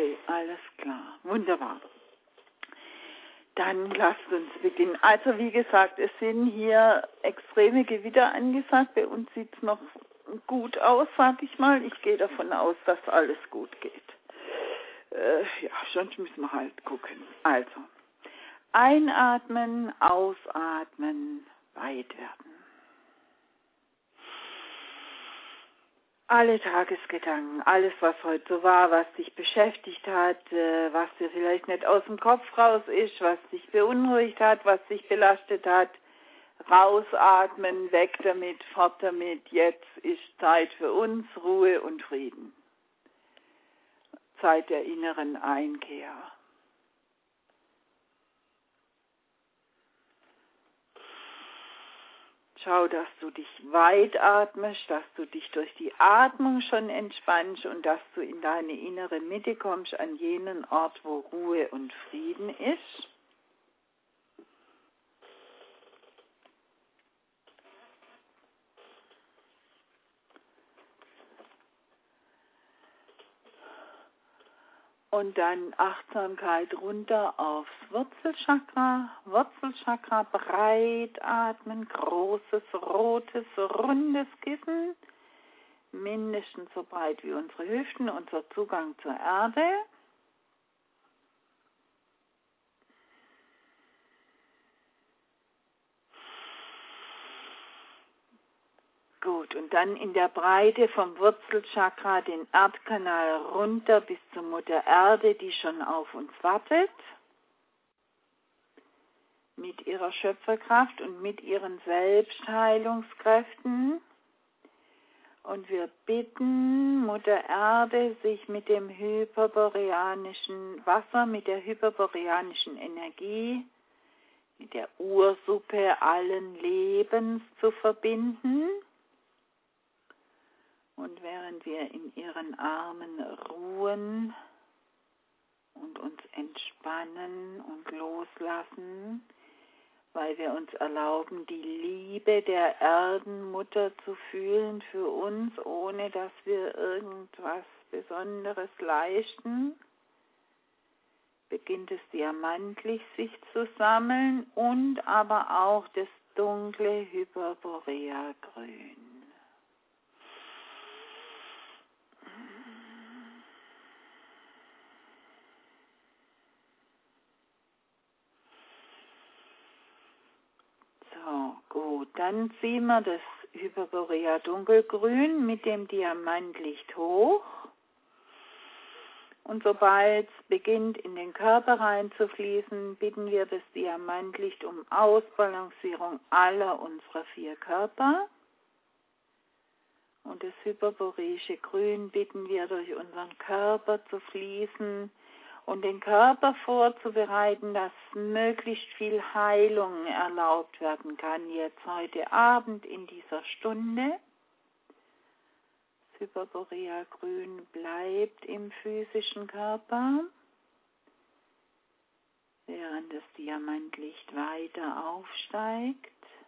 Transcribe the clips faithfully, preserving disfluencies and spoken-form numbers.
Okay, alles klar. Wunderbar. Dann lasst uns beginnen. Also wie gesagt, es sind hier extreme Gewitter angesagt. Bei uns sieht es noch gut aus, sag ich mal. Ich gehe davon aus, dass alles gut geht. Äh, ja, sonst müssen wir halt gucken. Also, einatmen, ausatmen, weit werden. Alle Tagesgedanken, alles, was heute so war, was dich beschäftigt hat, was dir vielleicht nicht aus dem Kopf raus ist, was dich beunruhigt hat, was dich belastet hat, rausatmen, weg damit, fort damit. Jetzt ist Zeit für uns, Ruhe und Frieden. Zeit der inneren Einkehr. Schau, dass du dich weit atmest, dass du dich durch die Atmung schon entspannst und dass du in deine innere Mitte kommst, an jenen Ort, wo Ruhe und Frieden ist. Und dann Achtsamkeit runter aufs Wurzelchakra. Wurzelchakra breit atmen, großes, rotes, rundes Kissen. Mindestens so breit wie unsere Hüften, unser Zugang zur Erde. Gut, und dann in der Breite vom Wurzelchakra den Erdkanal runter bis zur Mutter Erde, die schon auf uns wartet. Mit ihrer Schöpferkraft und mit ihren Selbstheilungskräften. Und wir bitten Mutter Erde, sich mit dem hyperboreanischen Wasser, mit der hyperboreanischen Energie, mit der Ursuppe allen Lebens zu verbinden. Und während wir in ihren Armen ruhen und uns entspannen und loslassen, weil wir uns erlauben, die Liebe der Erdenmutter zu fühlen für uns, ohne dass wir irgendwas Besonderes leisten, beginnt das Diamantlicht sich zu sammeln und aber auch das dunkle Hyperborea-Grün. So, gut, dann ziehen wir das Hyperborea dunkelgrün mit dem Diamantlicht hoch. Und sobald es beginnt, in den Körper reinzufließen, bitten wir das Diamantlicht um Ausbalancierung aller unserer vier Körper. Und das hyperboreische Grün bitten wir, durch unseren Körper zu fließen und den Körper vorzubereiten, dass möglichst viel Heilung erlaubt werden kann, jetzt heute Abend in dieser Stunde. Das Hyperborea-Grün bleibt im physischen Körper, während das Diamantlicht weiter aufsteigt.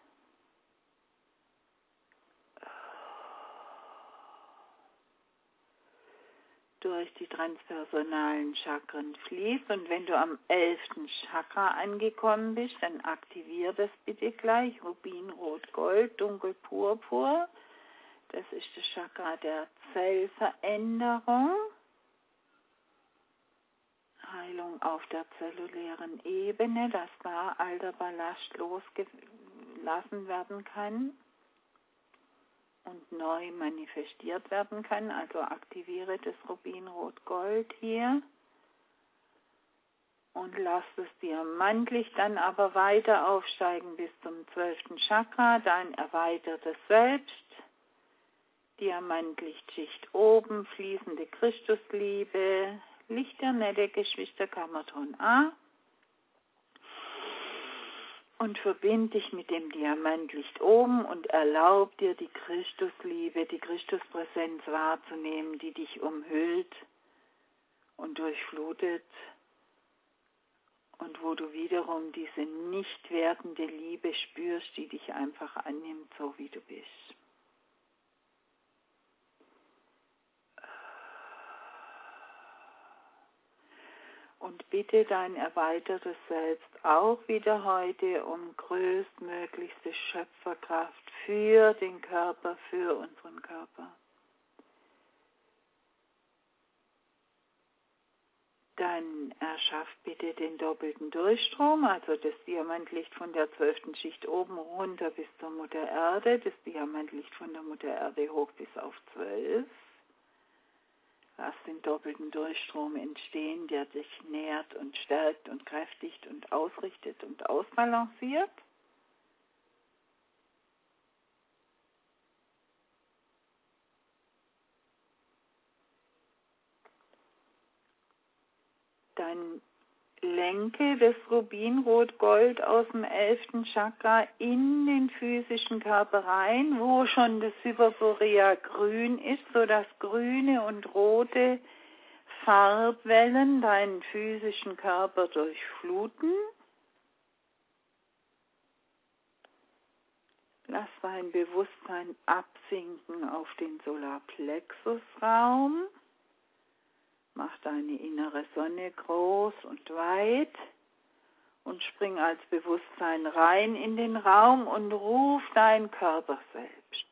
Durch die transpersonalen Chakren fließt. Und wenn du am elften Chakra angekommen bist, dann aktivier das bitte gleich. Rubin, Rot, Gold, Dunkel, Purpur. Das ist das Chakra der Zellveränderung. Heilung auf der zellulären Ebene, dass da alter Ballast losgelassen werden kann und neu manifestiert werden kann. Also aktiviere das Rubin-Rot-Gold hier und lass das Diamantlicht dann aber weiter aufsteigen bis zum zwölften Chakra, dein erweitertes Selbst. Diamantlichtschicht oben, fließende Christusliebe, Licht der nette Geschwister Kammerton A. Und verbind dich mit dem Diamantlicht oben und erlaub dir die Christusliebe, die Christuspräsenz wahrzunehmen, die dich umhüllt und durchflutet und wo du wiederum diese nicht wertende Liebe spürst, die dich einfach annimmt, so wie du bist. Und bitte dein erweitertes Selbst auch wieder heute um größtmöglichste Schöpferkraft für den Körper, für unseren Körper. Dann erschaff bitte den doppelten Durchstrom, also das Diamantlicht von der zwölften Schicht oben runter bis zur Mutter Erde, das Diamantlicht von der Mutter Erde hoch bis auf zwölf. Lass den doppelten Durchstrom entstehen, der dich nährt und stärkt und kräftigt und ausrichtet und ausbalanciert. Dann lenke das Rubinrot-Gold aus dem elften Chakra in den physischen Körper rein, wo schon das Hyperborea grün ist, sodass grüne und rote Farbwellen deinen physischen Körper durchfluten. Lass dein Bewusstsein absinken auf den Solarplexusraum. Mach deine innere Sonne groß und weit und spring als Bewusstsein rein in den Raum und ruf deinen Körper selbst.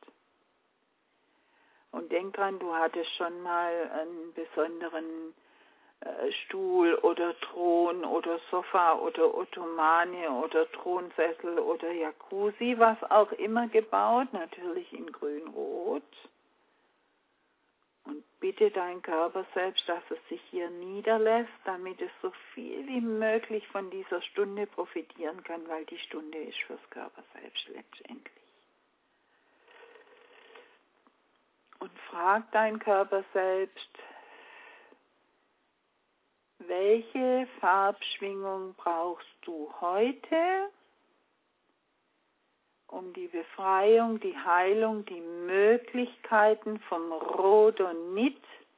Und denk dran, du hattest schon mal einen besonderen äh, Stuhl oder Thron oder Sofa oder Ottomane oder Thronsessel oder Jacuzzi, was auch immer gebaut, natürlich in grün-rot. Und bitte deinen Körper selbst, dass es sich hier niederlässt, damit es so viel wie möglich von dieser Stunde profitieren kann, weil die Stunde ist fürs Körper selbst letztendlich. Und frag deinen Körper selbst, welche Farbschwingung brauchst du heute, um die Befreiung, die Heilung, die Möglichkeiten vom Rhodonit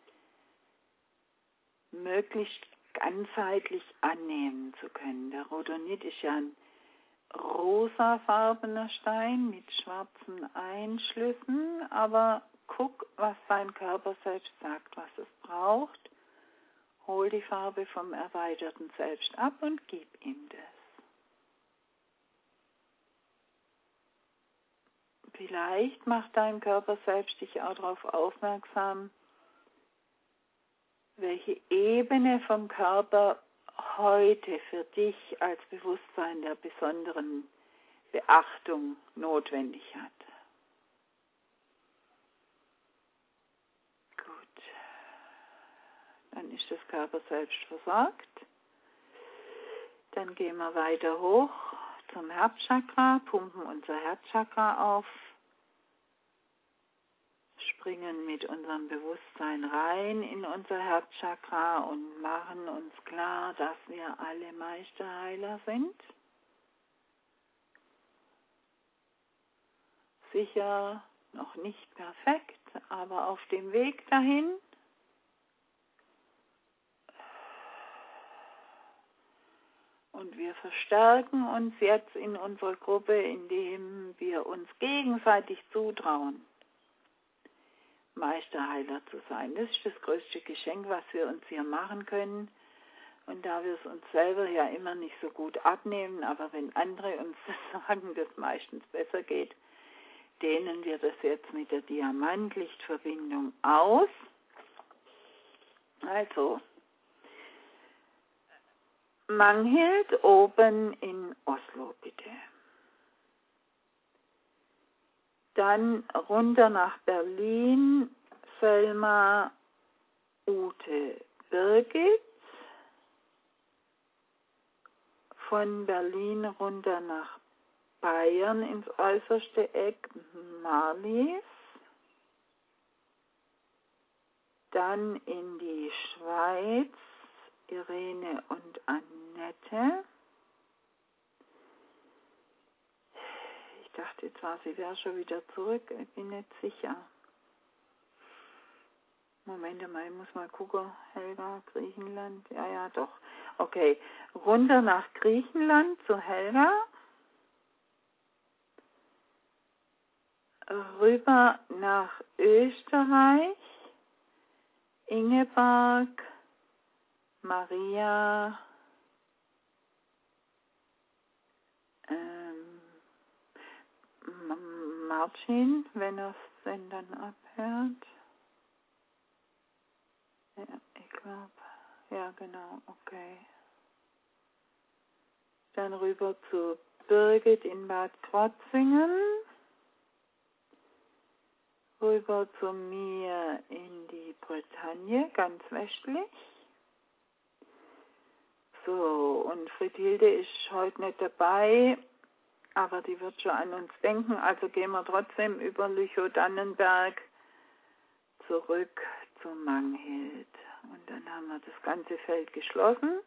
möglichst ganzheitlich annehmen zu können. Der Rhodonit ist ja ein rosafarbener Stein mit schwarzen Einschlüssen, aber guck, was dein Körper selbst sagt, was es braucht. Hol die Farbe vom erweiterten Selbst ab und gib ihm das. Vielleicht macht dein Körper selbst dich auch darauf aufmerksam, welche Ebene vom Körper heute für dich als Bewusstsein der besonderen Beachtung notwendig hat. Gut, dann ist das Körper selbst versorgt. Dann gehen wir weiter hoch zum Herzchakra, pumpen unser Herzchakra auf, springen mit unserem Bewusstsein rein in unser Herzchakra und machen uns klar, dass wir alle Meisterheiler sind. Sicher noch nicht perfekt, aber auf dem Weg dahin. Und wir verstärken uns jetzt in unserer Gruppe, indem wir uns gegenseitig zutrauen, Meisterheiler zu sein. Das ist das größte Geschenk, was wir uns hier machen können. Und da wir es uns selber ja immer nicht so gut abnehmen, aber wenn andere uns sagen, dass es meistens besser geht, dehnen wir das jetzt mit der Diamantlichtverbindung aus. Also, Manghild oben in Oslo, bitte. Dann runter nach Berlin, Selma Ute Birgit. Von Berlin runter nach Bayern ins äußerste Eck, Marlies. Dann in die Schweiz, Irene und Annette. Ich dachte zwar, sie wäre schon wieder zurück, ich bin nicht sicher. Moment mal, ich muss mal gucken. Helga, Griechenland, ja, ja, doch. Okay, runter nach Griechenland zu Helga. Rüber nach Österreich, Ingeborg, Maria, ähm, Martin, wenn er es denn dann abhört. Ja, ich glaube, ja genau, okay. Dann rüber zu Birgit in Bad Krozingen. Rüber zu mir in die Bretagne, ganz westlich. So, und Friedhilde ist heute nicht dabei, aber die wird schon an uns denken. Also gehen wir trotzdem über Lüchow-Dannenberg zurück zu Manghild. Und dann haben wir das ganze Feld geschlossen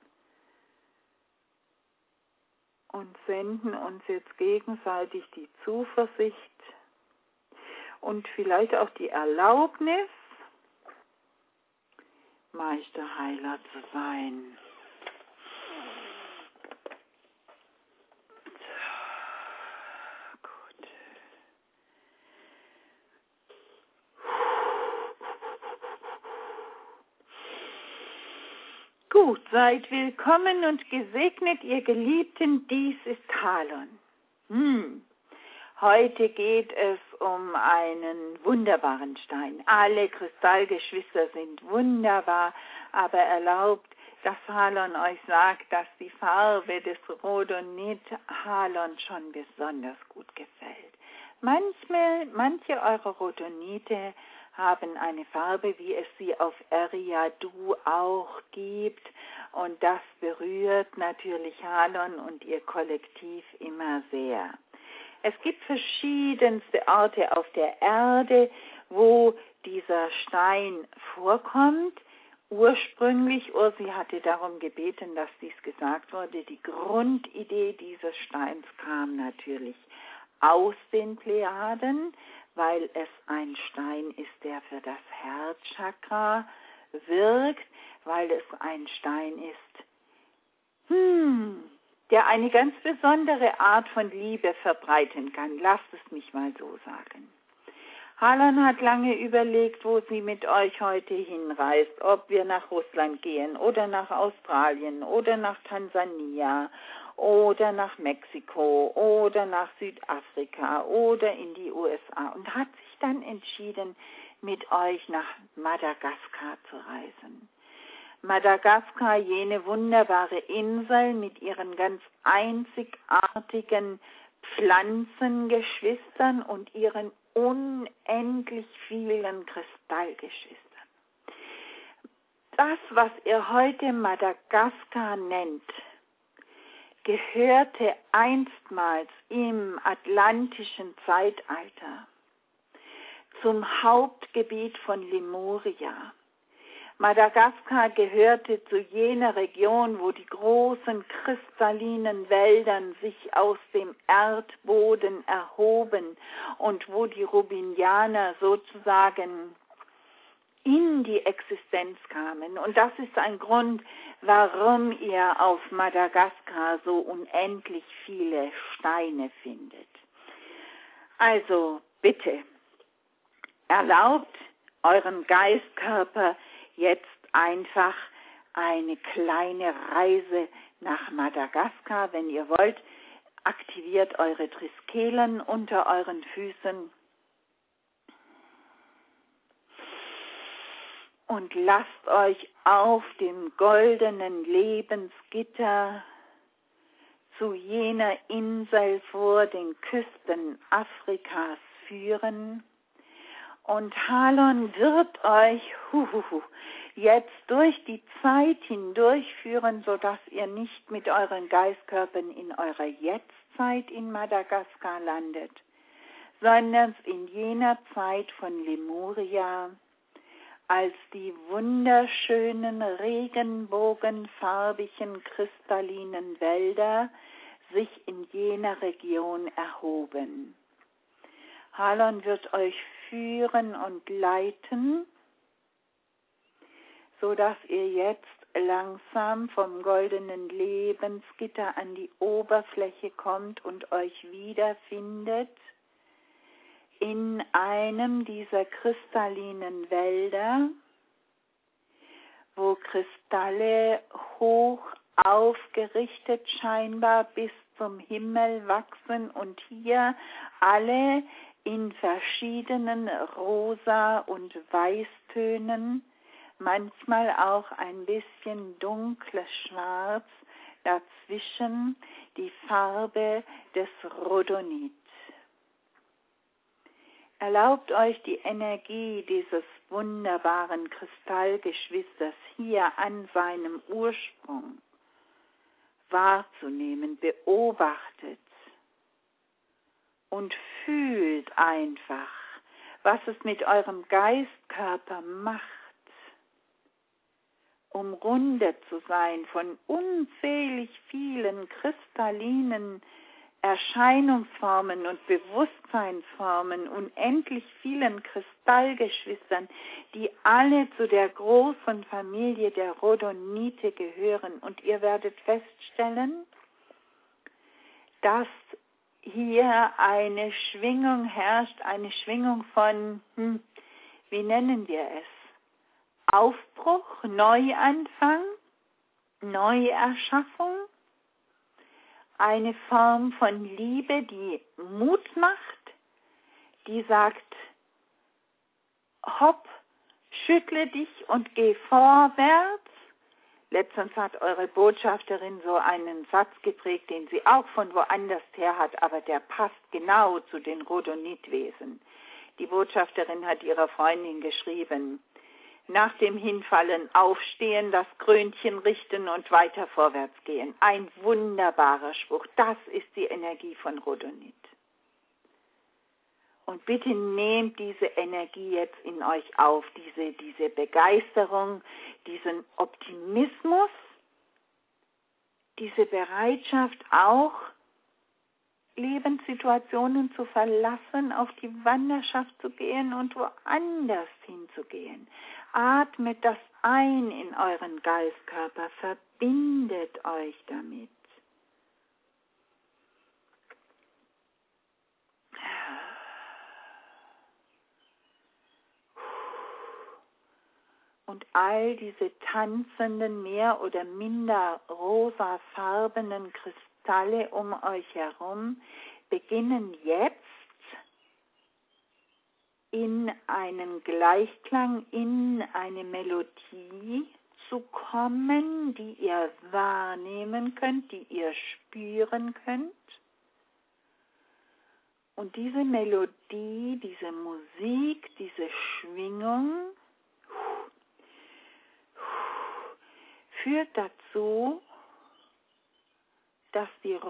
und senden uns jetzt gegenseitig die Zuversicht und vielleicht auch die Erlaubnis, Meisterheiler zu sein. Gut. Gut, seid willkommen und gesegnet, ihr Geliebten, dies ist Halon. Hm. Heute geht es um einen wunderbaren Stein. Alle Kristallgeschwister sind wunderbar, aber erlaubt, dass Halon euch sagt, dass die Farbe des Rhodonit Halon schon besonders gut gefällt. Manchmal, manche eurer Rhodonite haben eine Farbe, wie es sie auf Eriadu auch gibt, und das berührt natürlich Halon und ihr Kollektiv immer sehr. Es gibt verschiedenste Orte auf der Erde, wo dieser Stein vorkommt. Ursprünglich, Ursi hatte darum gebeten, dass dies gesagt wurde, die Grundidee dieses Steins kam natürlich aus den Plejaden, weil es ein Stein ist, der für das Herzchakra wirkt, weil es ein Stein ist, hm, der eine ganz besondere Art von Liebe verbreiten kann. Lasst es mich mal so sagen. Halon hat lange überlegt, wo sie mit euch heute hinreist, ob wir nach Russland gehen oder nach Australien oder nach Tansania oder nach Mexiko oder nach Südafrika oder in die U S A und hat sich dann entschieden, mit euch nach Madagaskar zu reisen. Madagaskar, jene wunderbare Insel mit ihren ganz einzigartigen Pflanzengeschwistern und ihren unendlich vielen Kristallgeschwistern. Das, was ihr heute Madagaskar nennt, gehörte einstmals im atlantischen Zeitalter zum Hauptgebiet von Lemuria. Madagaskar gehörte zu jener Region, wo die großen kristallinen Wälder sich aus dem Erdboden erhoben und wo die Rubinianer sozusagen in die Existenz kamen. Und das ist ein Grund, warum ihr auf Madagaskar so unendlich viele Steine findet. Also bitte, erlaubt euren Geistkörper jetzt einfach eine kleine Reise nach Madagaskar. Wenn ihr wollt, aktiviert eure Triskelen unter euren Füßen und lasst euch auf dem goldenen Lebensgitter zu jener Insel vor den Küsten Afrikas führen. Und Halon wird euch huhuhu, jetzt durch die Zeit hindurchführen, sodass ihr nicht mit euren Geistkörpern in eurer Jetztzeit in Madagaskar landet, sondern in jener Zeit von Lemuria, als die wunderschönen, regenbogenfarbigen, kristallinen Wälder sich in jener Region erhoben. Halon wird euch führen und leiten, so dass ihr jetzt langsam vom goldenen Lebensgitter an die Oberfläche kommt und euch wiederfindet in einem dieser kristallinen Wälder, wo Kristalle hoch aufgerichtet scheinbar bis zum Himmel wachsen und hier alle in verschiedenen Rosa- und Weißtönen, manchmal auch ein bisschen dunkles Schwarz, dazwischen die Farbe des Rhodonit. Erlaubt euch die Energie dieses wunderbaren Kristallgeschwisters hier an seinem Ursprung wahrzunehmen, beobachtet und fühlt einfach, was es mit eurem Geistkörper macht, umrundet zu sein von unzählig vielen kristallinen Erscheinungsformen und Bewusstseinsformen, unendlich vielen Kristallgeschwistern, die alle zu der großen Familie der Rhodonite gehören. Und ihr werdet feststellen, dass hier eine Schwingung herrscht, eine Schwingung von, hm, wie nennen wir es? Aufbruch, Neuanfang, Neuerschaffung. Eine Form von Liebe, die Mut macht, die sagt, hopp, schüttle dich und geh vorwärts. Letztens hat eure Botschafterin so einen Satz geprägt, den sie auch von woanders her hat, aber der passt genau zu den Rhodonitwesen. Die Botschafterin hat ihrer Freundin geschrieben, nach dem Hinfallen aufstehen, das Krönchen richten und weiter vorwärts gehen. Ein wunderbarer Spruch. Das ist die Energie von Rhodonit. Und bitte nehmt diese Energie jetzt in euch auf, diese, diese Begeisterung, diesen Optimismus, diese Bereitschaft auch, Lebenssituationen zu verlassen, auf die Wanderschaft zu gehen und woanders hinzugehen. Atmet das ein in euren Geistkörper, verbindet euch damit. Und all diese tanzenden, mehr oder minder rosafarbenen Kristalle um euch herum beginnen jetzt in einen Gleichklang, in eine Melodie zu kommen, die ihr wahrnehmen könnt, die ihr spüren könnt. Und diese Melodie, diese Musik, diese Schwingung führt dazu, dass die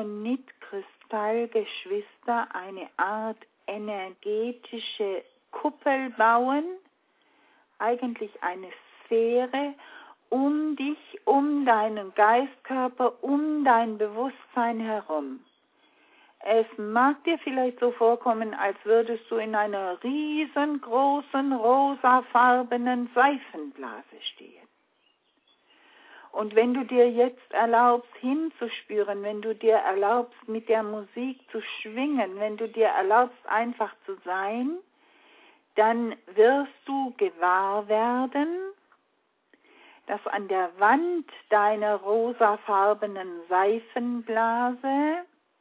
Rhodonit-Kristallgeschwister eine Art energetische Kuppel bauen, eigentlich eine Sphäre um dich, um deinen Geistkörper, um dein Bewusstsein herum. Es mag dir vielleicht so vorkommen, als würdest du in einer riesengroßen, rosafarbenen Seifenblase stehen. Und wenn du dir jetzt erlaubst, hinzuspüren, wenn du dir erlaubst, mit der Musik zu schwingen, wenn du dir erlaubst, einfach zu sein, dann wirst du gewahr werden, dass an der Wand deiner rosafarbenen Seifenblase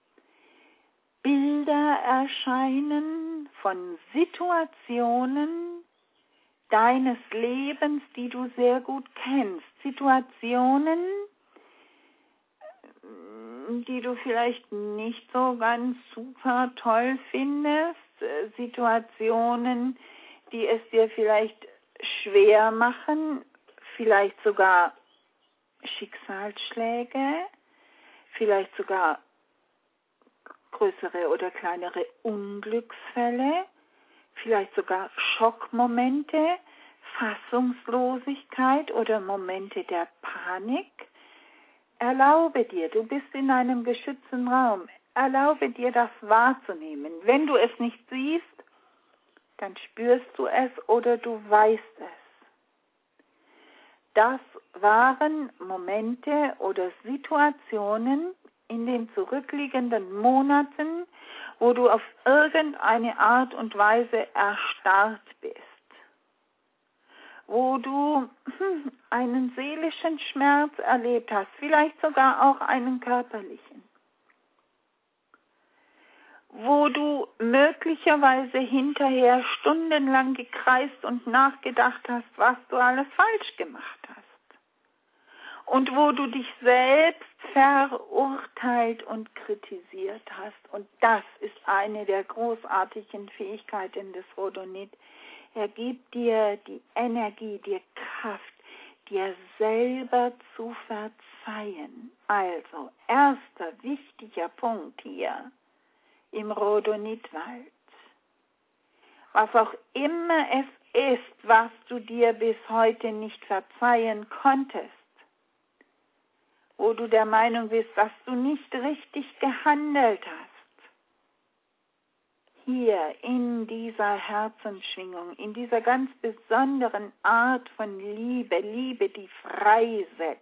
Bilder erscheinen von Situationen deines Lebens, die du sehr gut kennst. Situationen, die du vielleicht nicht so ganz super toll findest. Situationen, die es dir vielleicht schwer machen, vielleicht sogar Schicksalsschläge, vielleicht sogar größere oder kleinere Unglücksfälle, vielleicht sogar Schockmomente, Fassungslosigkeit oder Momente der Panik. Erlaube dir, du bist in einem geschützten Raum, erlaube dir das wahrzunehmen. Wenn du es nicht siehst, dann spürst du es oder du weißt es. Das waren Momente oder Situationen in den zurückliegenden Monaten, wo du auf irgendeine Art und Weise erstarrt bist, wo du hm, einen seelischen Schmerz erlebt hast, vielleicht sogar auch einen körperlichen, wo du möglicherweise hinterher stundenlang gekreist und nachgedacht hast, was du alles falsch gemacht hast. Und wo du dich selbst verurteilt und kritisiert hast. Und das ist eine der großartigen Fähigkeiten des Rhodonit. Er gibt dir die Energie, die Kraft, dir selber zu verzeihen. Also, erster wichtiger Punkt hier im Rhodonitwald. Was auch immer es ist, was du dir bis heute nicht verzeihen konntest, wo du der Meinung bist, dass du nicht richtig gehandelt hast. Hier in dieser Herzensschwingung, in dieser ganz besonderen Art von Liebe, Liebe, die freisetzt.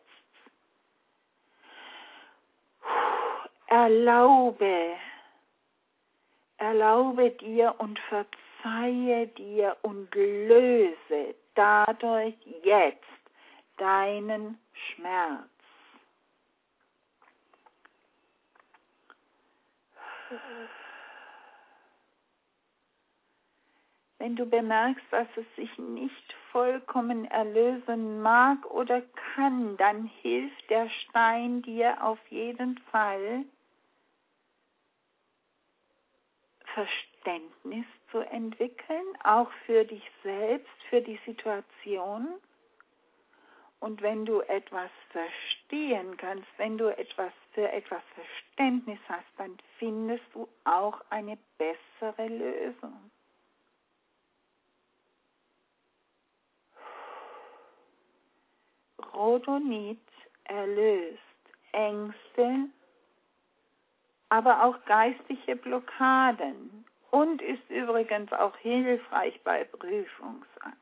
Erlaube, erlaube dir und verzeihe dir und löse dadurch jetzt deinen Schmerz. Wenn du bemerkst, dass es sich nicht vollkommen erlösen mag oder kann, dann hilft der Stein dir auf jeden Fall, Verständnis zu entwickeln, auch für dich selbst, für die Situation. Und wenn du etwas verstehen kannst, wenn du etwas für etwas Verständnis hast, dann findest du auch eine bessere Lösung. Rhodonit erlöst Ängste, aber auch geistige Blockaden und ist übrigens auch hilfreich bei Prüfungsangst.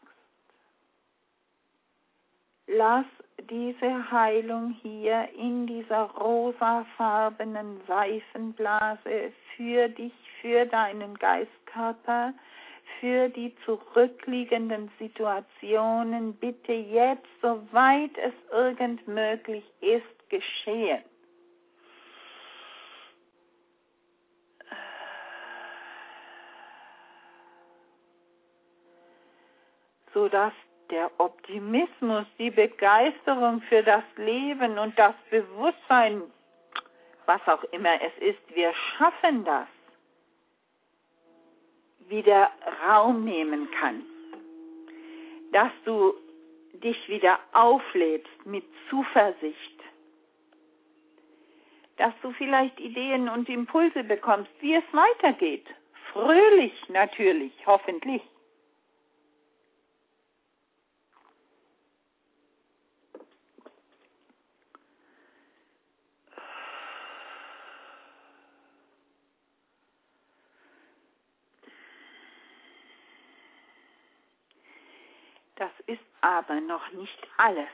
Lass diese Heilung hier in dieser rosafarbenen Seifenblase für dich, für deinen Geistkörper, für die zurückliegenden Situationen bitte jetzt, soweit es irgend möglich ist, geschehen. Sodass der Optimismus, die Begeisterung für das Leben und das Bewusstsein, was auch immer es ist, wir schaffen das, wieder Raum nehmen kann. Dass du dich wieder auflädst mit Zuversicht. Dass du vielleicht Ideen und Impulse bekommst, wie es weitergeht. Fröhlich natürlich, hoffentlich. Das ist aber noch nicht alles.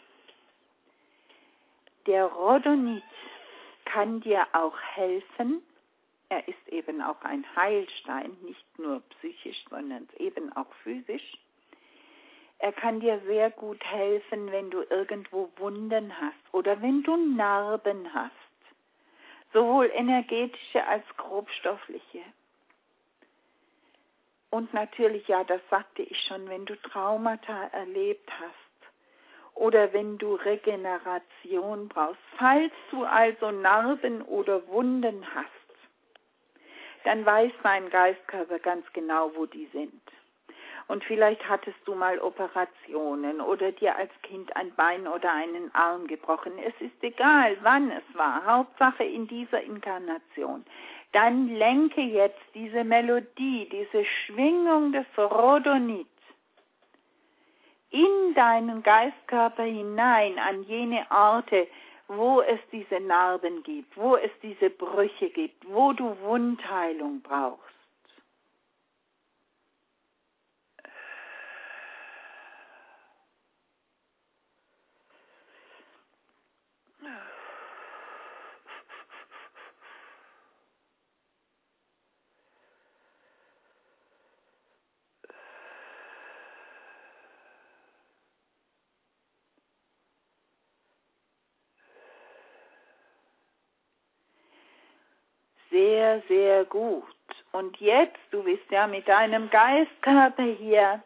Der Rhodonit kann dir auch helfen. Er ist eben auch ein Heilstein, nicht nur psychisch, sondern eben auch physisch. Er kann dir sehr gut helfen, wenn du irgendwo Wunden hast oder wenn du Narben hast, sowohl energetische als grobstoffliche. Und natürlich, ja, das sagte ich schon, wenn du Traumata erlebt hast oder wenn du Regeneration brauchst. Falls du also Narben oder Wunden hast, dann weiß dein Geistkörper ganz genau, wo die sind. Und vielleicht hattest du mal Operationen oder dir als Kind ein Bein oder einen Arm gebrochen. Es ist egal, wann es war. Hauptsache in dieser Inkarnation. Dann lenke jetzt diese Melodie, diese Schwingung des Rhodonit in deinen Geistkörper hinein, an jene Orte, wo es diese Narben gibt, wo es diese Brüche gibt, wo du Wundheilung brauchst. sehr, sehr gut. Und jetzt, du bist ja mit deinem Geistkörper hier.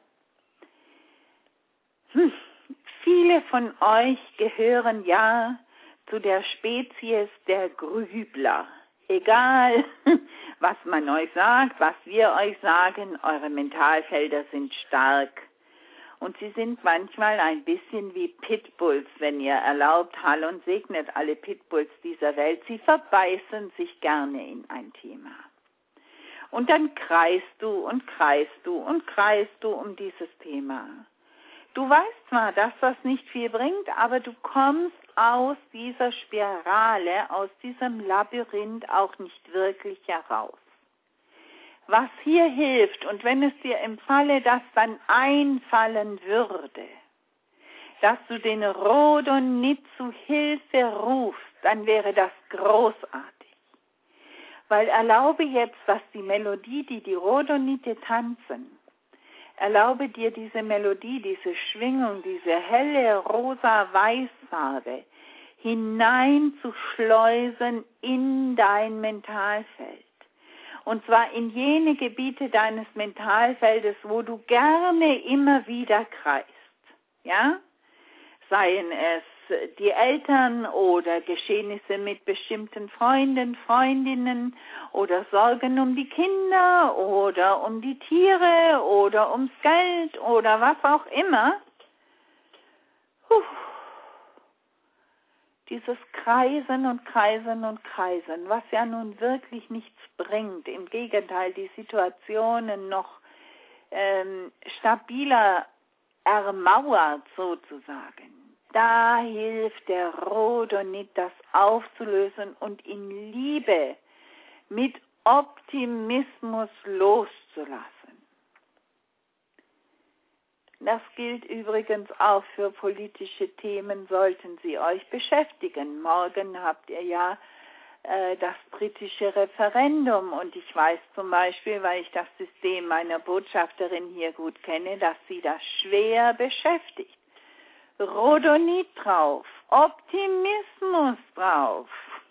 Hm. Viele von euch gehören ja zu der Spezies der Grübler. Egal, was man euch sagt, was wir euch sagen, eure Mentalfelder sind stark. Und sie sind manchmal ein bisschen wie Pitbulls, wenn ihr erlaubt, Hall und segnet alle Pitbulls dieser Welt. Sie verbeißen sich gerne in ein Thema. Und dann kreist du und kreist du und kreist du um dieses Thema. Du weißt zwar, dass das nicht viel bringt, aber du kommst aus dieser Spirale, aus diesem Labyrinth auch nicht wirklich heraus. Was hier hilft, und wenn es dir im Falle das dann einfallen würde, dass du den Rhodonit zu Hilfe rufst, dann wäre das großartig. Weil erlaube jetzt, dass die Melodie, die die Rhodonite tanzen, erlaube dir diese Melodie, diese Schwingung, diese helle rosa-weiß-Farbe hineinzuschleusen in dein Mentalfeld. Und zwar in jene Gebiete deines Mentalfeldes, wo du gerne immer wieder kreist. Ja? Seien es die Eltern oder Geschehnisse mit bestimmten Freunden, Freundinnen oder Sorgen um die Kinder oder um die Tiere oder ums Geld oder was auch immer. Puh. Dieses Kreisen und Kreisen und Kreisen, was ja nun wirklich nichts bringt. Im Gegenteil, die Situationen noch ähm, stabiler ermauert sozusagen. Da hilft der Rhodonit, das aufzulösen und in Liebe mit Optimismus loszulassen. Das gilt übrigens auch für politische Themen, sollten sie euch beschäftigen. Morgen habt ihr ja äh, das britische Referendum und ich weiß zum Beispiel, weil ich das System meiner Botschafterin hier gut kenne, dass sie das schwer beschäftigt. Rhodonit drauf, Optimismus drauf.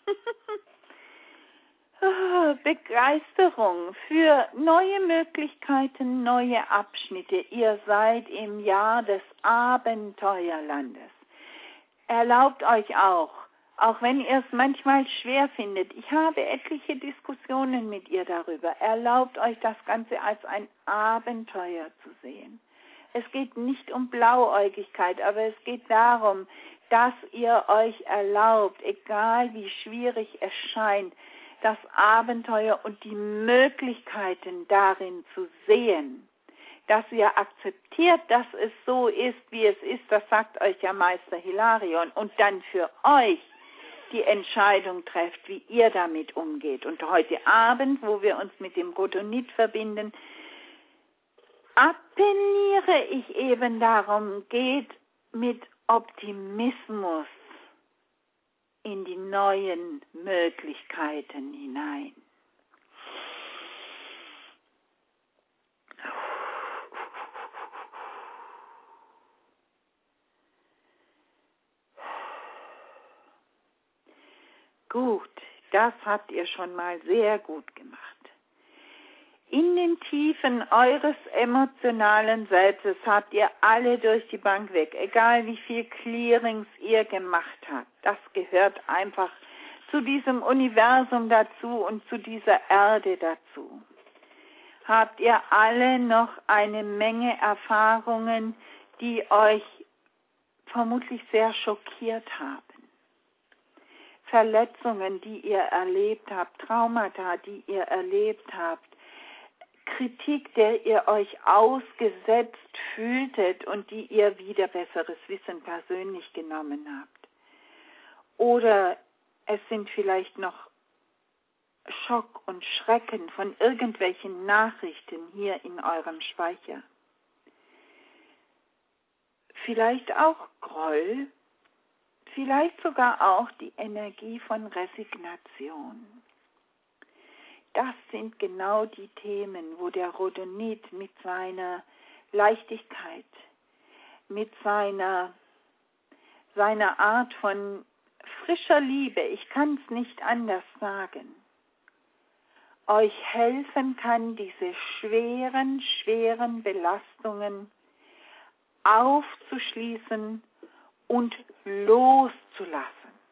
Begeisterung für neue Möglichkeiten, neue Abschnitte. Ihr seid im Jahr des Abenteuerlandes. Erlaubt euch auch, auch wenn ihr es manchmal schwer findet, ich habe etliche Diskussionen mit ihr darüber, erlaubt euch das Ganze als ein Abenteuer zu sehen. Es geht nicht um Blauäugigkeit, aber es geht darum, dass ihr euch erlaubt, egal wie schwierig es scheint, das Abenteuer und die Möglichkeiten darin zu sehen, dass ihr akzeptiert, dass es so ist, wie es ist, das sagt euch ja Meister Hilarion, und dann für euch die Entscheidung trefft, wie ihr damit umgeht. Und heute Abend, wo wir uns mit dem Rhodonit verbinden, appelliere ich eben darum, geht mit Optimismus in die neuen Möglichkeiten hinein. Gut, das habt ihr schon mal sehr gut gemacht. In den Tiefen eures emotionalen Selbstes habt ihr alle durch die Bank weg, egal wie viel Clearings ihr gemacht habt. Das gehört einfach zu diesem Universum dazu und zu dieser Erde dazu. Habt ihr alle noch eine Menge Erfahrungen, die euch vermutlich sehr schockiert haben. Verletzungen, die ihr erlebt habt, Traumata, die ihr erlebt habt, Kritik, der ihr euch ausgesetzt fühltet und die ihr wieder besseres Wissen persönlich genommen habt. Oder es sind vielleicht noch Schock und Schrecken von irgendwelchen Nachrichten hier in eurem Speicher. Vielleicht auch Groll, vielleicht sogar auch die Energie von Resignation. Das sind genau die Themen, wo der Rhodonit mit seiner Leichtigkeit, mit seiner, seiner Art von frischer Liebe, ich kann es nicht anders sagen, euch helfen kann, diese schweren, schweren Belastungen aufzuschließen und loszulassen.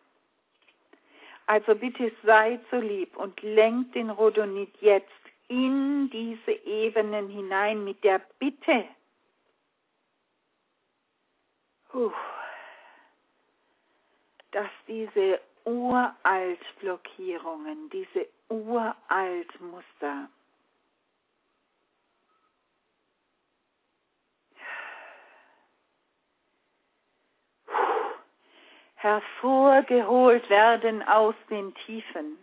Also bitte seid so lieb und lenkt den Rhodonit jetzt in diese Ebenen hinein mit der Bitte, dass diese Uralt-Blockierungen, diese Uralt-Muster hervorgeholt werden aus den Tiefen.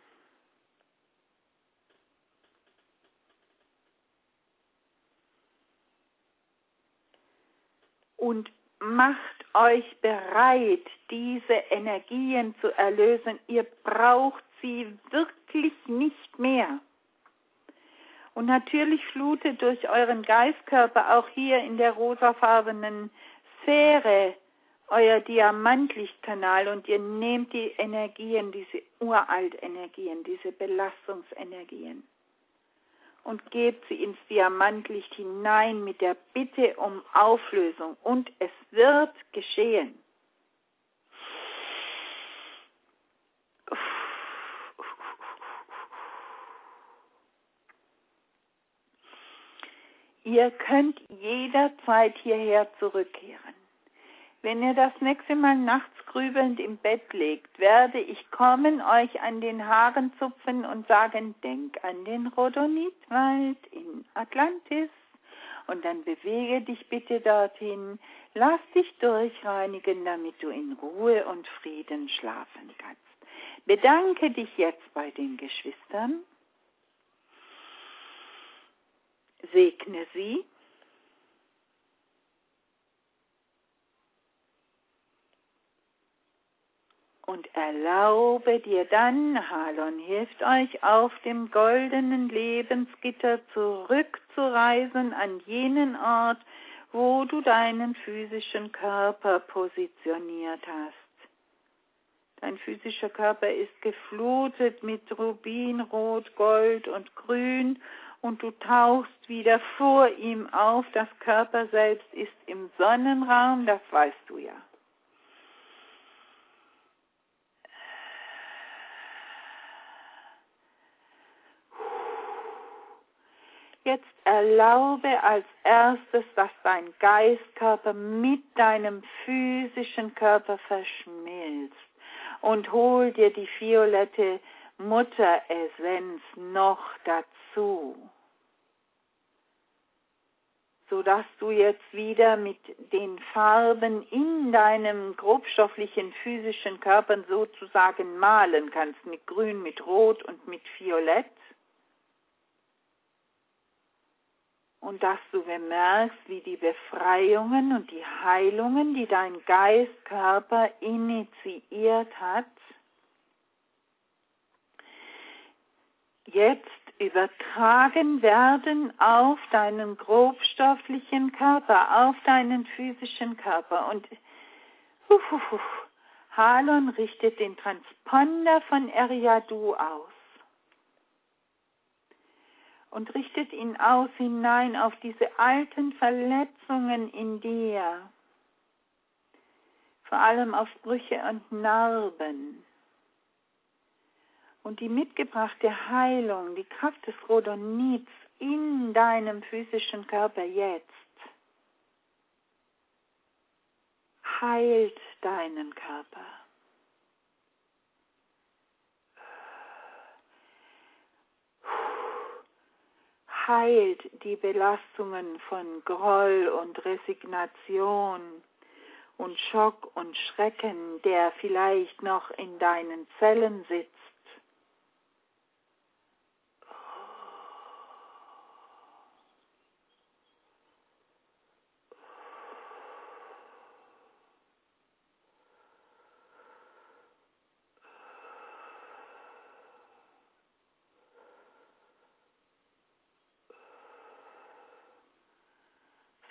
Und macht euch bereit, diese Energien zu erlösen. Ihr braucht sie wirklich nicht mehr. Und natürlich flutet durch euren Geistkörper auch hier in der rosafarbenen Sphäre euer Diamantlichtkanal und ihr nehmt die Energien, diese Uraltenergien, diese Belastungsenergien und gebt sie ins Diamantlicht hinein mit der Bitte um Auflösung und es wird geschehen. Ihr könnt jederzeit hierher zurückkehren. Wenn ihr das nächste Mal nachts grübelnd im Bett liegt, werde ich kommen, euch an den Haaren zupfen und sagen, denk an den Rhodonitwald in Atlantis. Und dann bewege dich bitte dorthin, lass dich durchreinigen, damit du in Ruhe und Frieden schlafen kannst. Bedanke dich jetzt bei den Geschwistern, segne sie. Und erlaube dir dann, Halon hilft euch, auf dem goldenen Lebensgitter zurückzureisen an jenen Ort, wo du deinen physischen Körper positioniert hast. Dein physischer Körper ist geflutet mit Rubin, Rot, Gold und Grün und du tauchst wieder vor ihm auf. Das Körper selbst ist im Sonnenraum, das weißt du ja. Jetzt erlaube als erstes, dass dein Geistkörper mit deinem physischen Körper verschmilzt und hol dir die violette Mutteressenz noch dazu, sodass du jetzt wieder mit den Farben in deinem grobstofflichen physischen Körper sozusagen malen kannst, mit Grün, mit Rot und mit Violett. Und dass du bemerkst, wie die Befreiungen und die Heilungen, die dein Geistkörper initiiert hat, jetzt übertragen werden auf deinen grobstofflichen Körper, auf deinen physischen Körper. Und uh, uh, uh, Halon richtet den Transponder von Eriadu aus. Und richtet ihn aus hinein auf diese alten Verletzungen in dir, vor allem auf Brüche und Narben. Und die mitgebrachte Heilung, die Kraft des Rhodonits in deinem physischen Körper jetzt, heilt deinen Körper. Heilt die Belastungen von Groll und Resignation und Schock und Schrecken, der vielleicht noch in deinen Zellen sitzt.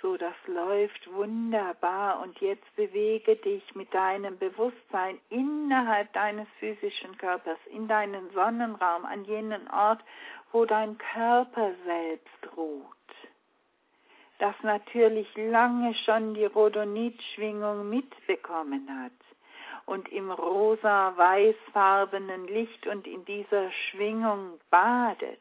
so, das läuft wunderbar. Und jetzt bewege dich mit deinem Bewusstsein innerhalb deines physischen Körpers, in deinen Sonnenraum, an jenen Ort, wo dein Körper selbst ruht. Das natürlich lange schon die Rhodonit-Schwingung mitbekommen hat und im rosa-weißfarbenen Licht und in dieser Schwingung badet.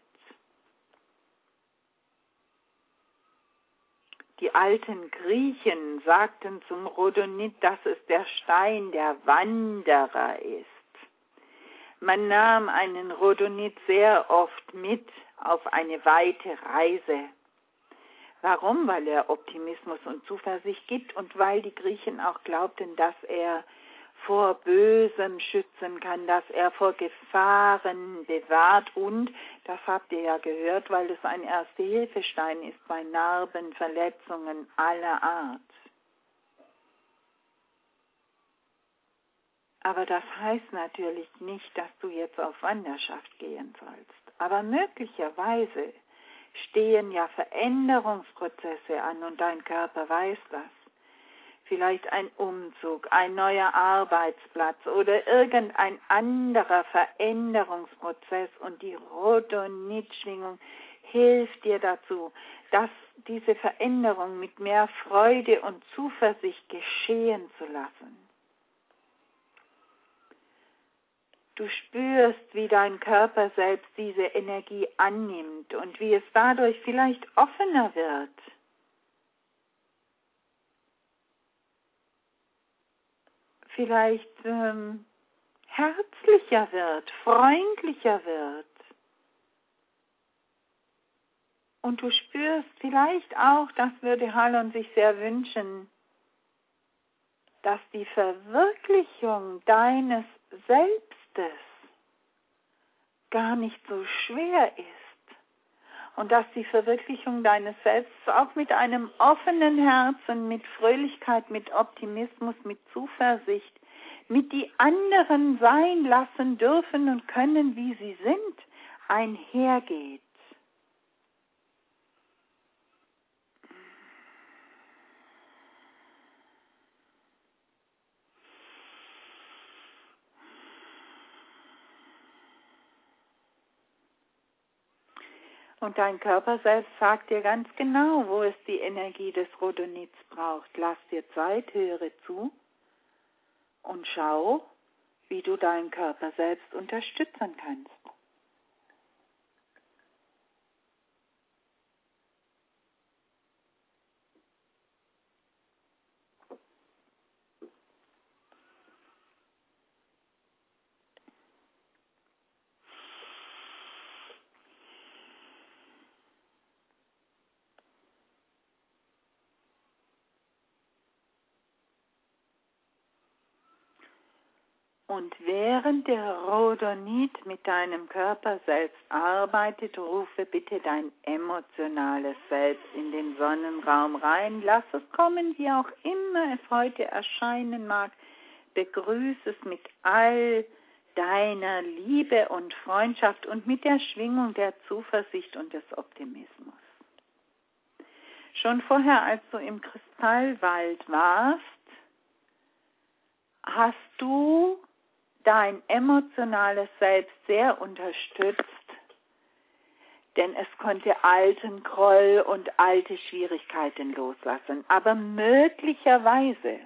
Die alten Griechen sagten zum Rhodonit, dass es der Stein der Wanderer ist. Man nahm einen Rhodonit sehr oft mit auf eine weite Reise. Warum? Weil er Optimismus und Zuversicht gibt und weil die Griechen auch glaubten, dass er vor Bösem schützen kann, dass er vor Gefahren bewahrt und, das habt ihr ja gehört, weil es ein Erste-Hilfe-Stein ist bei Narben, Verletzungen aller Art. Aber das heißt natürlich nicht, dass du jetzt auf Wanderschaft gehen sollst. Aber möglicherweise stehen ja Veränderungsprozesse an und dein Körper weiß das. Vielleicht ein Umzug, ein neuer Arbeitsplatz oder irgendein anderer Veränderungsprozess und die Rhodonit-Schwingung hilft dir dazu, dass diese Veränderung mit mehr Freude und Zuversicht geschehen zu lassen. Du spürst, wie dein Körper selbst diese Energie annimmt und wie es dadurch vielleicht offener wird. Vielleicht ähm, herzlicher wird, freundlicher wird. Und du spürst vielleicht auch, das würde Halon sich sehr wünschen, dass die Verwirklichung deines Selbstes gar nicht so schwer ist. Und dass die Verwirklichung deines Selbst auch mit einem offenen Herzen, mit Fröhlichkeit, mit Optimismus, mit Zuversicht, mit die anderen sein lassen dürfen und können, wie sie sind, einhergeht. Und dein Körper selbst sagt dir ganz genau, wo es die Energie des Rhodonits braucht. Lass dir Zeit, höre zu und schau, wie du deinen Körper selbst unterstützen kannst. Und während der Rhodonit mit deinem Körper selbst arbeitet, rufe bitte dein emotionales Selbst in den Sonnenraum rein. Lass es kommen, wie auch immer es heute erscheinen mag. Begrüße es mit all deiner Liebe und Freundschaft und mit der Schwingung der Zuversicht und des Optimismus. Schon vorher, als du im Kristallwald warst, hast du dein emotionales Selbst sehr unterstützt, denn es konnte alten Groll und alte Schwierigkeiten loslassen. Aber möglicherweise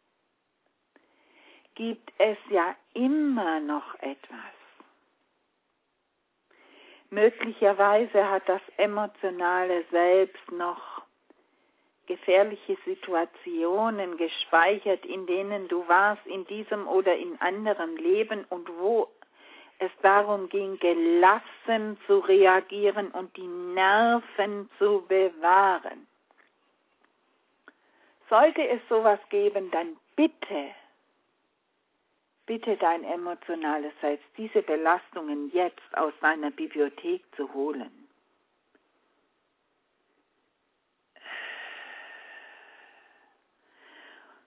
gibt es ja immer noch etwas. Möglicherweise hat das emotionale Selbst noch gefährliche Situationen gespeichert, in denen du warst, in diesem oder in anderem Leben und wo es darum ging, gelassen zu reagieren und die Nerven zu bewahren. Sollte es sowas geben, dann bitte, bitte dein emotionales Selbst, diese Belastungen jetzt aus deiner Bibliothek zu holen.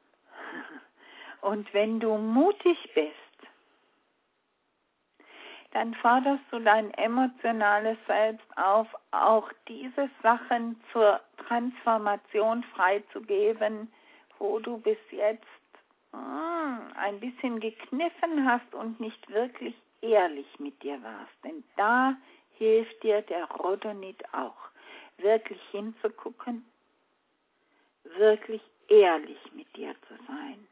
Und wenn du mutig bist, dann forderst du dein emotionales Selbst auf, auch diese Sachen zur Transformation freizugeben, wo du bis jetzt mh, ein bisschen gekniffen hast und nicht wirklich ehrlich mit dir warst. Denn da hilft dir der Rhodonit auch, wirklich hinzugucken, wirklich ehrlich mit dir zu sein.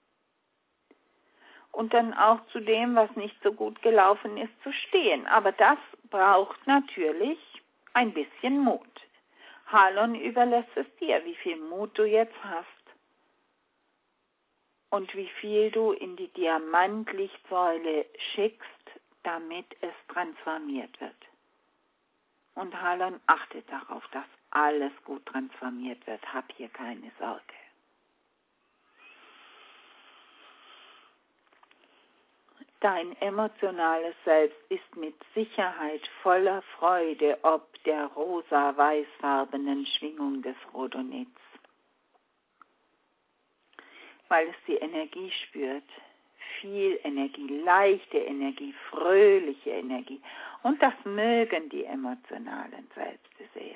Und dann auch zu dem, was nicht so gut gelaufen ist, zu stehen. Aber das braucht natürlich ein bisschen Mut. Halon überlässt es dir, wie viel Mut du jetzt hast und wie viel du in die Diamantlichtsäule schickst, damit es transformiert wird. Und Halon achtet darauf, dass alles gut transformiert wird. Hab hier keine Sorge. Dein emotionales Selbst ist mit Sicherheit voller Freude ob der rosa-weißfarbenen Schwingung des Rhodonits, weil es die Energie spürt, viel Energie, leichte Energie, fröhliche Energie, und das mögen die emotionalen Selbste sehr.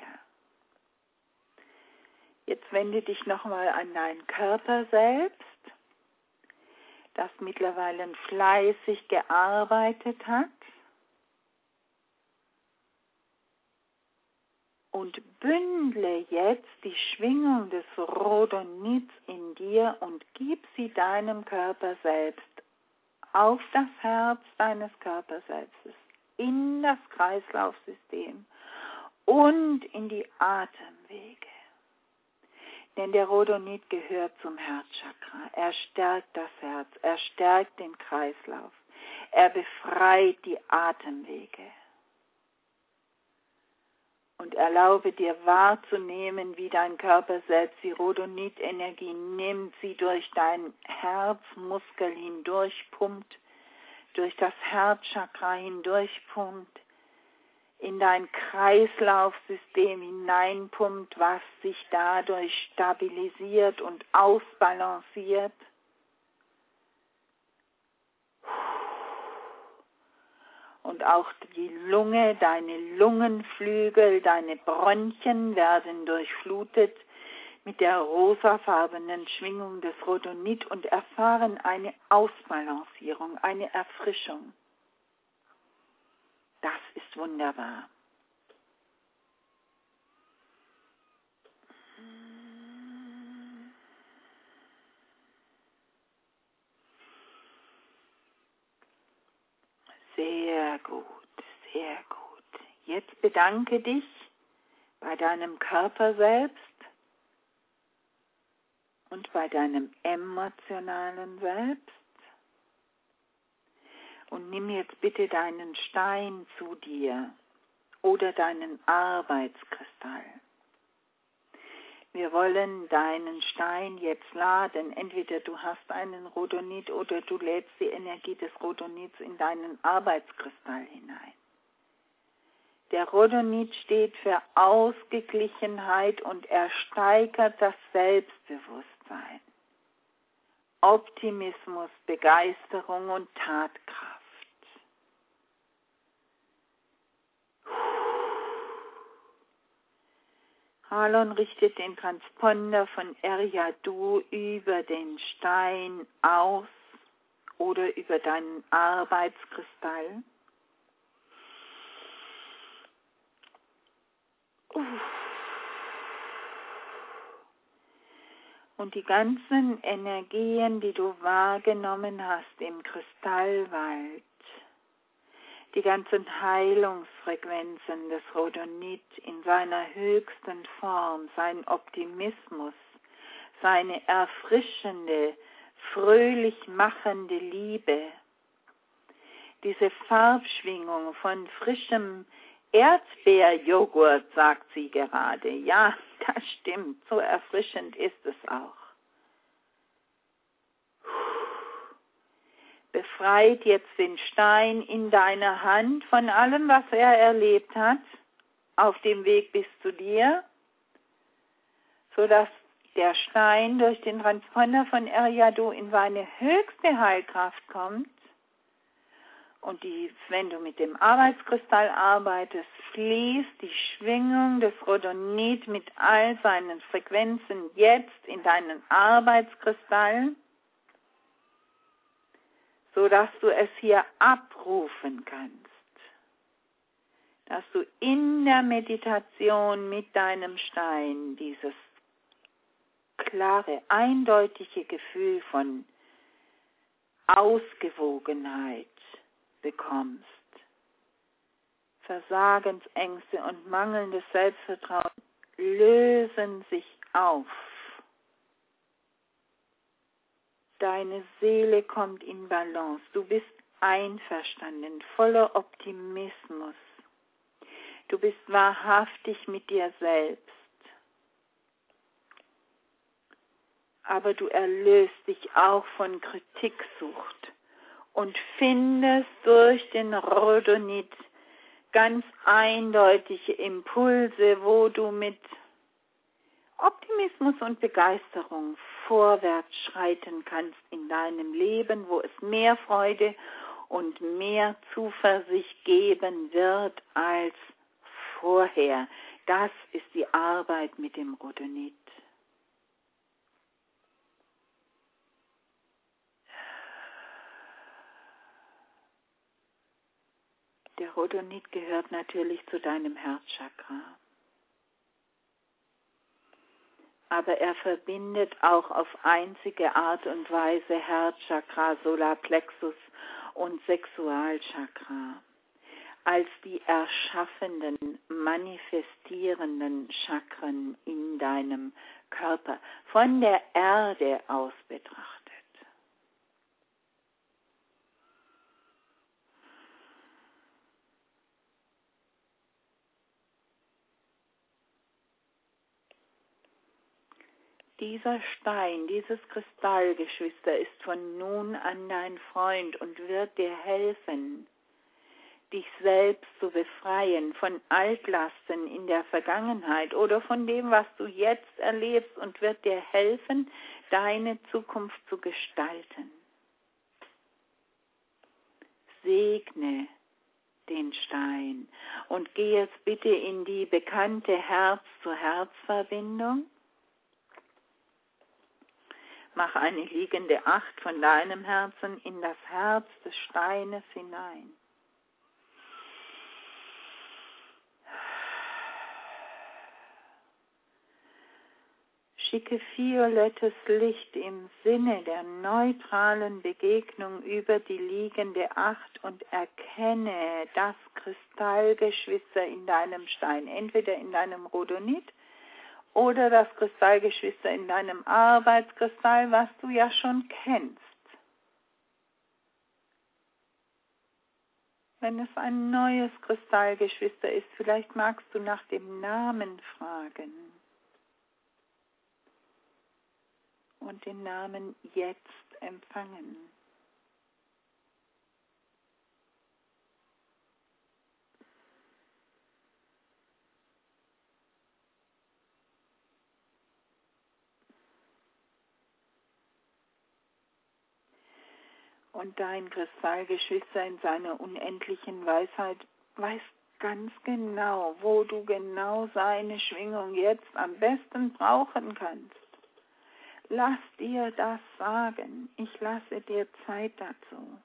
Jetzt wende dich nochmal an deinen Körper selbst, das mittlerweile fleißig gearbeitet hat, und bündle jetzt die Schwingung des Rhodonits in dir und gib sie deinem Körper selbst auf das Herz deines Körpers selbst, in das Kreislaufsystem und in die Atemwege. Denn der Rhodonit gehört zum Herzchakra. Er stärkt das Herz, er stärkt den Kreislauf, er befreit die Atemwege. Und erlaube dir wahrzunehmen, wie dein Körper selbst die Rhodonitenergie nimmt, sie durch deinen Herzmuskel hindurchpumpt, durch das Herzchakra hindurchpumpt, in dein Kreislaufsystem hineinpumpt, was sich dadurch stabilisiert und ausbalanciert. Und auch die Lunge, deine Lungenflügel, deine Bronchien werden durchflutet mit der rosafarbenen Schwingung des Rhodonit und erfahren eine Ausbalancierung, eine Erfrischung. Das ist wunderbar. Sehr gut, sehr gut. Jetzt bedanke dich bei deinem Körper selbst und bei deinem emotionalen Selbst. Und nimm jetzt bitte deinen Stein zu dir oder deinen Arbeitskristall. Wir wollen deinen Stein jetzt laden. Entweder du hast einen Rhodonit oder du lädst die Energie des Rhodonits in deinen Arbeitskristall hinein. Der Rhodonit steht für Ausgeglichenheit und er steigert das Selbstbewusstsein, Optimismus, Begeisterung und Tatkraft. Halon richtet den Transponder von Eriadu über den Stein aus oder über deinen Arbeitskristall. Und die ganzen Energien, die du wahrgenommen hast im Kristallwald, die ganzen Heilungsfrequenzen des Rhodonit in seiner höchsten Form, sein Optimismus, seine erfrischende, fröhlich machende Liebe, diese Farbschwingung von frischem Erdbeerjoghurt, sagt sie gerade. Ja, das stimmt, so erfrischend ist es auch. Befreit jetzt den Stein in deiner Hand von allem, was er erlebt hat, auf dem Weg bis zu dir, sodass der Stein durch den Transponder von Eriadu in seine höchste Heilkraft kommt Und die, wenn du mit dem Arbeitskristall arbeitest, fließt die Schwingung des Rhodonit mit all seinen Frequenzen jetzt in deinen Arbeitskristall, sodass du es hier abrufen kannst. Dass du in der Meditation mit deinem Stein dieses klare, eindeutige Gefühl von Ausgewogenheit bekommst. Versagensängste und mangelndes Selbstvertrauen lösen sich auf. Deine Seele kommt in Balance. Du bist einverstanden, voller Optimismus. Du bist wahrhaftig mit dir selbst. Aber du erlöst dich auch von Kritiksucht und findest durch den Rhodonit ganz eindeutige Impulse, wo du mit Optimismus und Begeisterung vorwärts schreiten kannst in deinem Leben, wo es mehr Freude und mehr Zuversicht geben wird als vorher. Das ist die Arbeit mit dem Rhodonit. Der Rhodonit gehört natürlich zu deinem Herzchakra. Aber er verbindet auch auf einzige Art und Weise Herzchakra, Solarplexus und Sexualchakra als die erschaffenden, manifestierenden Chakren in deinem Körper, von der Erde aus betrachtet. Dieser Stein, dieses Kristallgeschwister ist von nun an dein Freund und wird dir helfen, dich selbst zu befreien von Altlasten in der Vergangenheit oder von dem, was du jetzt erlebst, und wird dir helfen, deine Zukunft zu gestalten. Segne den Stein und geh jetzt bitte in die bekannte Herz-zu-Herz-Verbindung. Mach eine liegende Acht von deinem Herzen in das Herz des Steines hinein. Schicke violettes Licht im Sinne der neutralen Begegnung über die liegende Acht und erkenne das Kristallgeschwister in deinem Stein, entweder in deinem Rhodonit oder das Kristallgeschwister in deinem Arbeitskristall, was du ja schon kennst. Wenn es ein neues Kristallgeschwister ist, vielleicht magst du nach dem Namen fragen und den Namen jetzt empfangen. Und dein Kristallgeschwister in seiner unendlichen Weisheit weiß ganz genau, wo du genau seine Schwingung jetzt am besten brauchen kannst. Lass dir das sagen. Ich lasse dir Zeit dazu.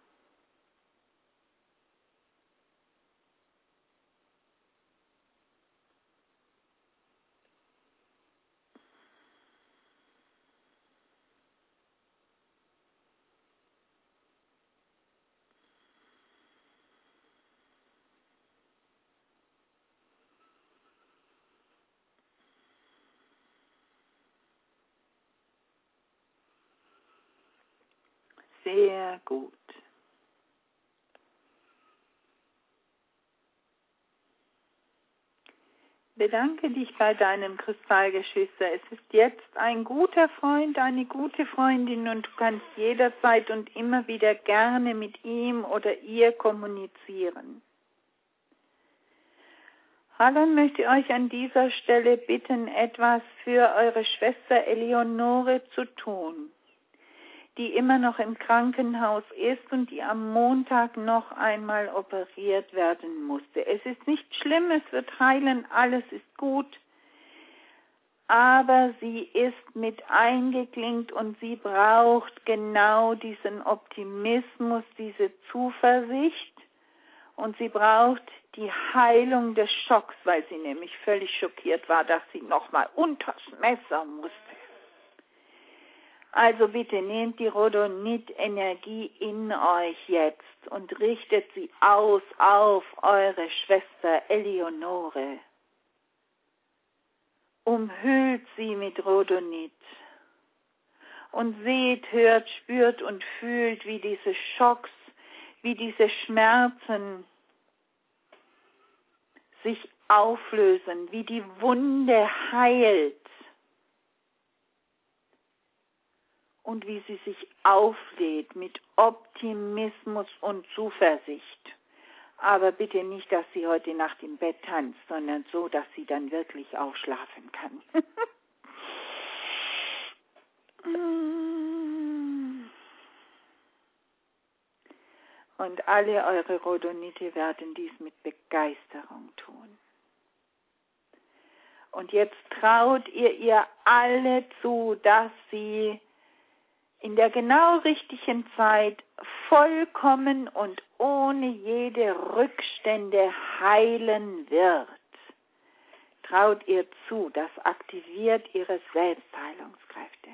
Sehr gut. Bedanke dich bei deinem Kristallgeschwister. Es ist jetzt ein guter Freund, eine gute Freundin und du kannst jederzeit und immer wieder gerne mit ihm oder ihr kommunizieren. Dann möchte ich euch an dieser Stelle bitten, etwas für eure Schwester Eleonore zu tun. die immer noch im Krankenhaus ist und die am Montag noch einmal operiert werden musste. Es ist nicht schlimm, es wird heilen, alles ist gut, aber sie ist mit eingeklinkt und sie braucht genau diesen Optimismus, diese Zuversicht und sie braucht die Heilung des Schocks, weil sie nämlich völlig schockiert war, dass sie nochmal unters Messer musste. Also bitte nehmt die Rhodonit-Energie in euch jetzt und richtet sie aus auf eure Schwester Eleonore. Umhüllt sie mit Rhodonit und seht, hört, spürt und fühlt, wie diese Schocks, wie diese Schmerzen sich auflösen, wie die Wunde heilt. Und wie sie sich auflädt mit Optimismus und Zuversicht. Aber bitte nicht, dass sie heute Nacht im Bett tanzt, sondern so, dass sie dann wirklich auch schlafen kann. Und alle eure Rhodonite werden dies mit Begeisterung tun. Und jetzt traut ihr ihr alle zu, dass sie in der genau richtigen Zeit vollkommen und ohne jede Rückstände heilen wird. Traut ihr zu, das aktiviert ihre Selbstheilungskräfte.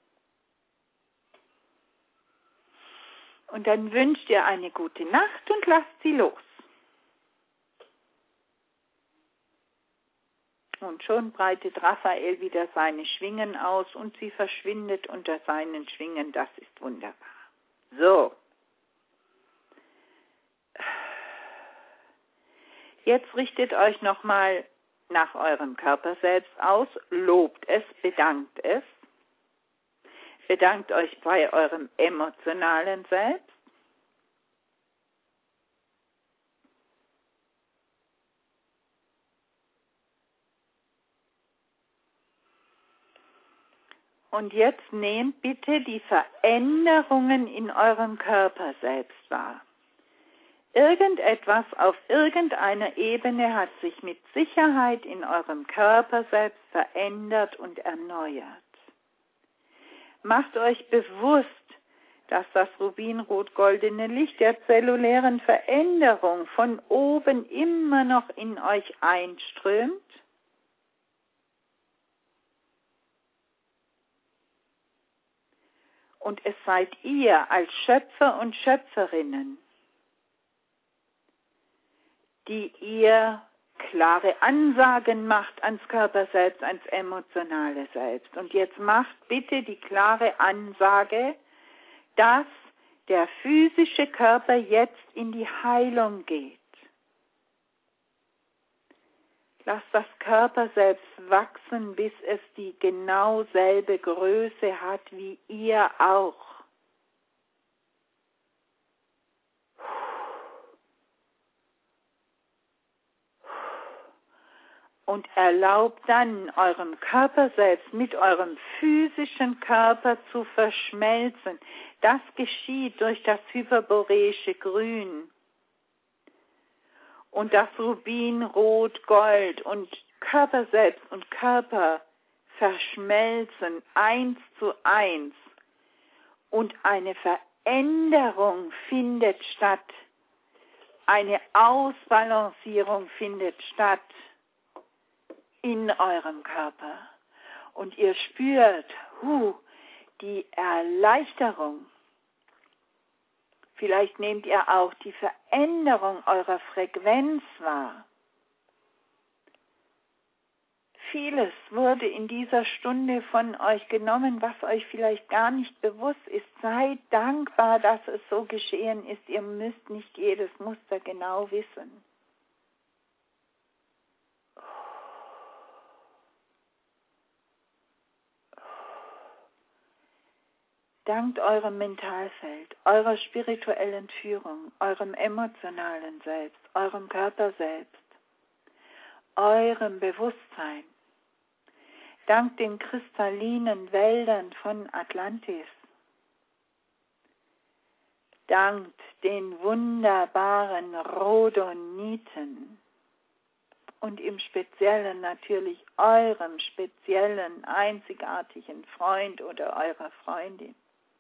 Und dann wünscht ihr eine gute Nacht und lasst sie los. Und schon breitet Raphael wieder seine Schwingen aus und sie verschwindet unter seinen Schwingen. Das ist wunderbar. So. Jetzt richtet euch nochmal nach eurem Körper selbst aus, lobt es, bedankt es. Bedankt euch bei eurem emotionalen Selbst. Und jetzt nehmt bitte die Veränderungen in eurem Körper selbst wahr. Irgendetwas auf irgendeiner Ebene hat sich mit Sicherheit in eurem Körper selbst verändert und erneuert. Macht euch bewusst, dass das rubinrot-goldene Licht der zellulären Veränderung von oben immer noch in euch einströmt. Und es seid ihr als Schöpfer und Schöpferinnen, die ihr klare Ansagen macht ans Körper selbst, ans emotionale Selbst. Und jetzt macht bitte die klare Ansage, dass der physische Körper jetzt in die Heilung geht. Lasst das Körper selbst wachsen, bis es die genau selbe Größe hat wie ihr auch. Und erlaubt dann eurem Körper selbst mit eurem physischen Körper zu verschmelzen. Das geschieht durch das hyperboreische Grün. Und das Rubin, Rot, Gold und Körper selbst und Körper verschmelzen eins zu eins. Und eine Veränderung findet statt. Eine Ausbalancierung findet statt in eurem Körper. Und ihr spürt huh, die Erleichterung. Vielleicht nehmt ihr auch die Veränderung eurer Frequenz wahr. Vieles wurde in dieser Stunde von euch genommen, was euch vielleicht gar nicht bewusst ist. Seid dankbar, dass es so geschehen ist. Ihr müsst nicht jedes Muster genau wissen. Dankt eurem Mentalfeld, eurer spirituellen Führung, eurem emotionalen Selbst, eurem Körper selbst, eurem Bewusstsein. Dank den kristallinen Wäldern von Atlantis. dankt den wunderbaren Rhodoniten und im Speziellen natürlich eurem speziellen, einzigartigen Freund oder eurer Freundin.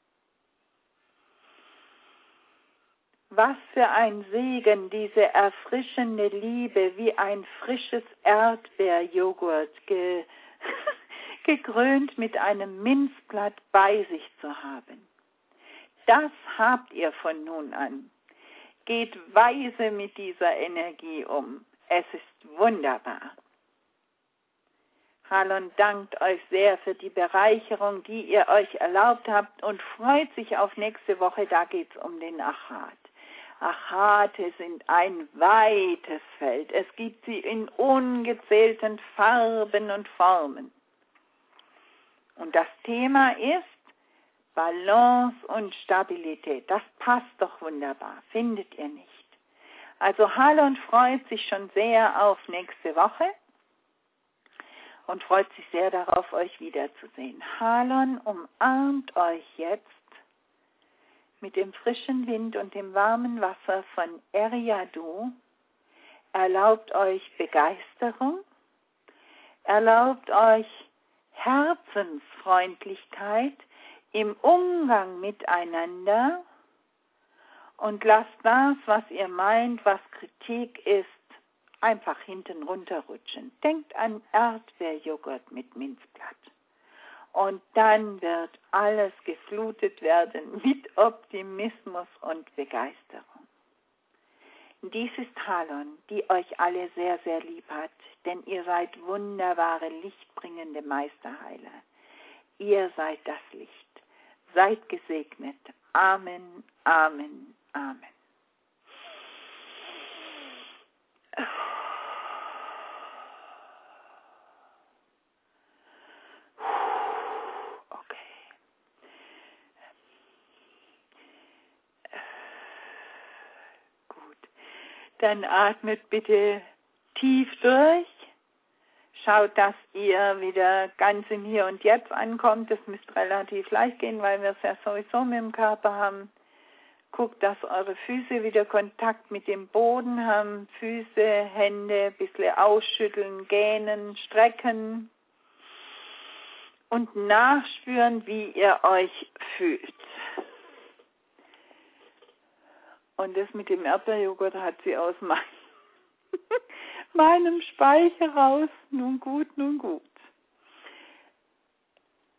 Was für ein Segen, diese erfrischende Liebe, wie ein frisches Erdbeerjoghurt, ge gekrönt mit einem Minzblatt bei sich zu haben. Das habt ihr von nun an. Geht weise mit dieser Energie um. Es ist wunderbar. Halon dankt euch sehr für die Bereicherung, die ihr euch erlaubt habt und freut sich auf nächste Woche. Da geht es um den Achat. Achate sind ein weites Feld. Es gibt sie in ungezählten Farben und Formen. Und das Thema ist Balance und Stabilität. Das passt doch wunderbar, findet ihr nicht? Also Halon freut sich schon sehr auf nächste Woche und freut sich sehr darauf, euch wiederzusehen. Halon umarmt euch jetzt mit dem frischen Wind und dem warmen Wasser von Eriadu, erlaubt euch Begeisterung, erlaubt euch Herzensfreundlichkeit im Umgang miteinander und lasst das, was ihr meint, was Kritik ist, einfach hinten runterrutschen. Denkt an Erdbeerjoghurt mit Minzblatt. Und dann wird alles geflutet werden mit Optimismus und Begeisterung. Dies ist Halon, die euch alle sehr, sehr lieb hat, denn ihr seid wunderbare, lichtbringende Meisterheiler. Ihr seid das Licht. Seid gesegnet. Amen, Amen, Amen. Dann atmet bitte tief durch. Schaut, dass ihr wieder ganz im Hier und Jetzt ankommt. Das müsste relativ leicht gehen, weil wir es ja sowieso mit dem Körper haben. Guckt, dass eure Füße wieder Kontakt mit dem Boden haben. Füße, Hände, ein bisschen ausschütteln, gähnen, strecken. Und nachspüren, wie ihr euch fühlt. Und das mit dem Erdbeerjoghurt hat sie aus meinem, meinem Speicher raus. Nun gut, nun gut.